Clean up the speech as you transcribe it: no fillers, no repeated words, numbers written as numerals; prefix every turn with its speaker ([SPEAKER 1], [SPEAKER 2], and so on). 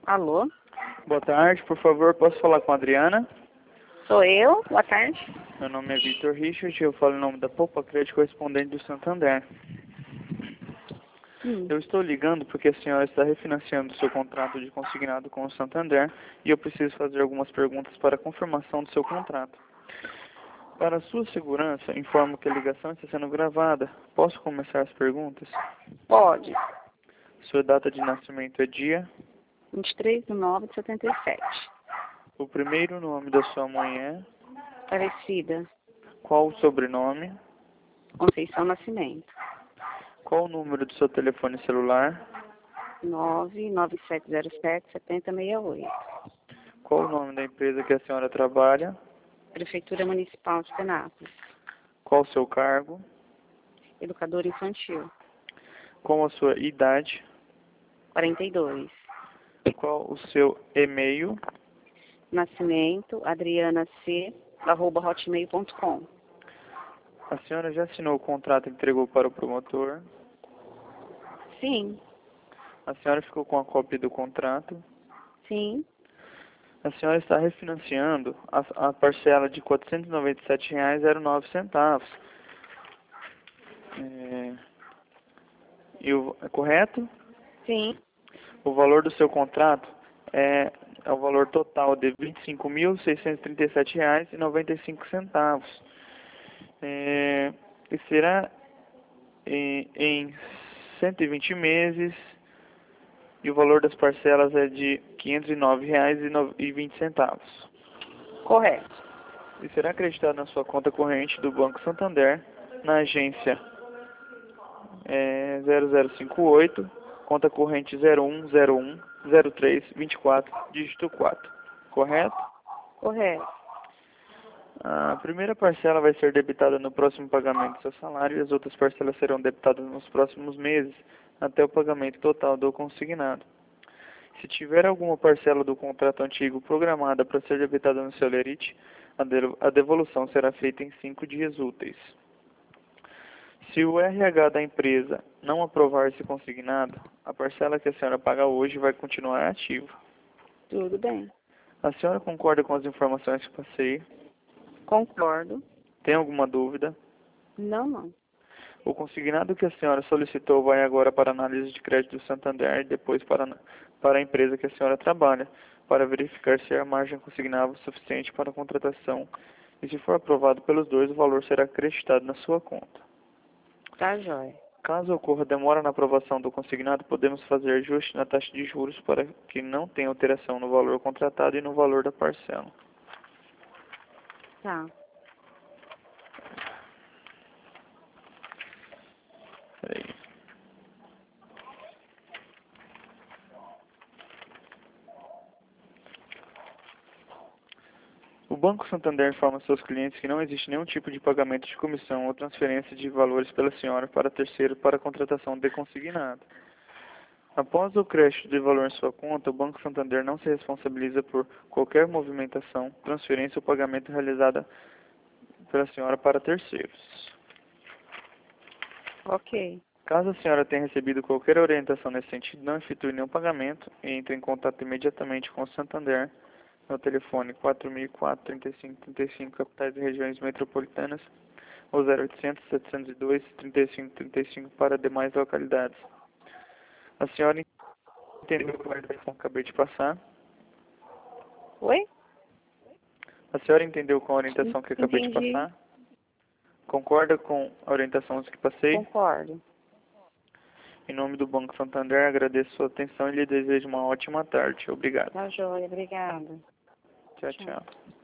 [SPEAKER 1] Alô?
[SPEAKER 2] Boa tarde, por favor, posso falar com a Adriana?
[SPEAKER 1] Sou eu? Boa tarde.
[SPEAKER 2] Meu nome é Vitor Richard, eu falo em nome da Poupa Crédito correspondente do Santander. Eu estou ligando porque a senhora está refinanciando seu contrato de consignado com o Santander e eu preciso fazer algumas perguntas para a confirmação do seu contrato. Para sua segurança, informo que a ligação está sendo gravada. Posso começar as perguntas?
[SPEAKER 1] Pode.
[SPEAKER 2] Sua data de nascimento é dia?
[SPEAKER 1] 23/9/77.
[SPEAKER 2] O primeiro nome da sua mãe é?
[SPEAKER 1] Aparecida.
[SPEAKER 2] Qual o sobrenome?
[SPEAKER 1] Conceição Nascimento.
[SPEAKER 2] Qual o número do seu telefone celular?
[SPEAKER 1] 99707-7068.
[SPEAKER 2] Qual o nome da empresa que a senhora trabalha?
[SPEAKER 1] Prefeitura Municipal de Penápolis.
[SPEAKER 2] Qual o seu cargo?
[SPEAKER 1] Educador infantil.
[SPEAKER 2] Qual a sua idade?
[SPEAKER 1] 42.
[SPEAKER 2] Qual o seu e-mail?
[SPEAKER 1] Nascimento, adrianac@hotmail.com.
[SPEAKER 2] A senhora já assinou o contrato e entregou para o promotor?
[SPEAKER 1] Sim.
[SPEAKER 2] A senhora ficou com a cópia do contrato?
[SPEAKER 1] Sim.
[SPEAKER 2] A senhora está refinanciando a parcela de R$ 497,09. É correto?
[SPEAKER 1] Sim.
[SPEAKER 2] O valor do seu contrato é o valor total de R$ 25.637,95. E será em 120 meses e o valor das parcelas é de R$ 509,20.
[SPEAKER 1] Correto.
[SPEAKER 2] E será acreditado na sua conta corrente do Banco Santander, na agência 0058, conta corrente 01010324, dígito 4. Correto?
[SPEAKER 1] Correto.
[SPEAKER 2] A primeira parcela vai ser debitada no próximo pagamento do seu salário e as outras parcelas serão debitadas nos próximos meses, até o pagamento total do consignado. Se tiver alguma parcela do contrato antigo programada para ser debitada no seu lerite, a devolução será feita em 5 dias úteis. Se o RH da empresa não aprovar esse consignado, a parcela que a senhora paga hoje vai continuar ativa.
[SPEAKER 1] Tudo bem.
[SPEAKER 2] A senhora concorda com as informações que passei?
[SPEAKER 1] Concordo.
[SPEAKER 2] Tem alguma dúvida?
[SPEAKER 1] Não.
[SPEAKER 2] O consignado que a senhora solicitou vai agora para a análise de crédito do Santander e depois para a empresa que a senhora trabalha, para verificar se a margem consignável é suficiente para a contratação. E se for aprovado pelos dois, o valor será acreditado na sua conta.
[SPEAKER 1] Tá jóia.
[SPEAKER 2] Caso ocorra demora na aprovação do consignado, podemos fazer ajuste na taxa de juros para que não tenha alteração no valor contratado e no valor da parcela.
[SPEAKER 1] Tá.
[SPEAKER 2] Peraí. O Banco Santander informa seus clientes que não existe nenhum tipo de pagamento de comissão ou transferência de valores pela senhora para terceiro para a contratação de consignado. Após o crédito de valor em sua conta, o Banco Santander não se responsabiliza por qualquer movimentação, transferência ou pagamento realizada pela senhora para terceiros.
[SPEAKER 1] Ok.
[SPEAKER 2] Caso a senhora tenha recebido qualquer orientação nesse sentido, não efetue nenhum pagamento e entre em contato imediatamente com o Santander no telefone 4004-3535, capitais e regiões metropolitanas, ou 0800-702-3535 para demais localidades. A senhora entendeu com a orientação que acabei de passar?
[SPEAKER 1] Oi?
[SPEAKER 2] A senhora entendeu com a orientação que acabei de
[SPEAKER 1] Entendi.
[SPEAKER 2] passar? Concorda com a orientação que passei?
[SPEAKER 1] Concordo.
[SPEAKER 2] Em nome do Banco Santander, agradeço sua atenção e lhe desejo uma ótima tarde. Obrigado.
[SPEAKER 1] Tá jóia. Obrigada.
[SPEAKER 2] Tchau, tchau.